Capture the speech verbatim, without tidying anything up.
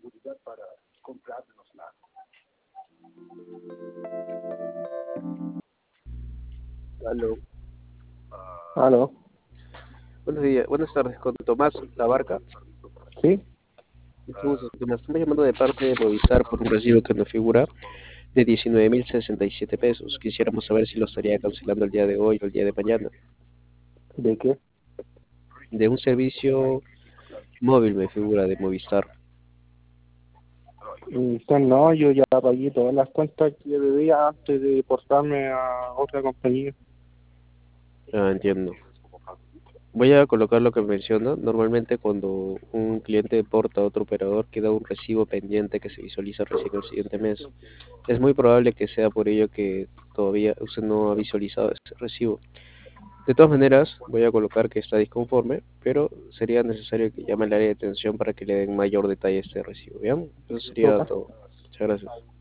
Aló. Aló, Buenos días, buenas tardes, con Tomás Labarca. ¿sí? Mucho gusto. Tomás, estamos llamando de parte de Movistar por un recibo que nos figura de diecinueve mil sesenta y siete pesos. Quisiéramos saber si lo estaría cancelando el día de hoy o el día de mañana. ¿De qué? De un servicio móvil me figura de Movistar. Mm, pues no, yo ya pagué todas las cuentas que debía antes de portarme a otra compañía. Ah, entiendo. Voy a colocar lo que menciona. Normalmente cuando un cliente porta a otro operador queda un recibo pendiente que se visualiza recién el siguiente mes. Es muy probable que sea por ello que todavía usted no ha visualizado ese recibo. De todas maneras, voy a colocar que está disconforme, pero sería necesario que llame al área de atención para que le den mayor detalle a este recibo, ¿bien? Eso sería Toca. todo. Muchas gracias.